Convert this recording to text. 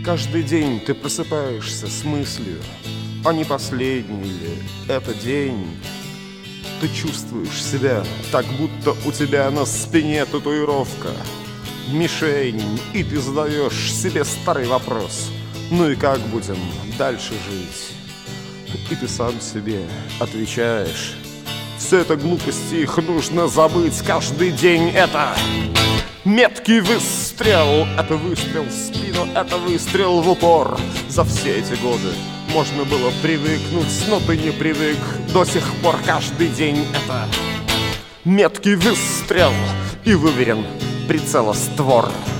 Каждый день ты просыпаешься с мыслью, а не последний ли это день. Ты чувствуешь себя, так будто у тебя на спине татуировка, мишень, и ты задаешь себе старый вопрос: ну и как будем дальше жить? И ты сам себе отвечаешь: все это глупости, их нужно забыть. Каждый день это меткий выстрел, это выстрел в спину, это выстрел в упор. За все эти годы можно было привыкнуть, но ты не привык до сих пор. Каждый день это меткий выстрел, и выверен прицелоствор.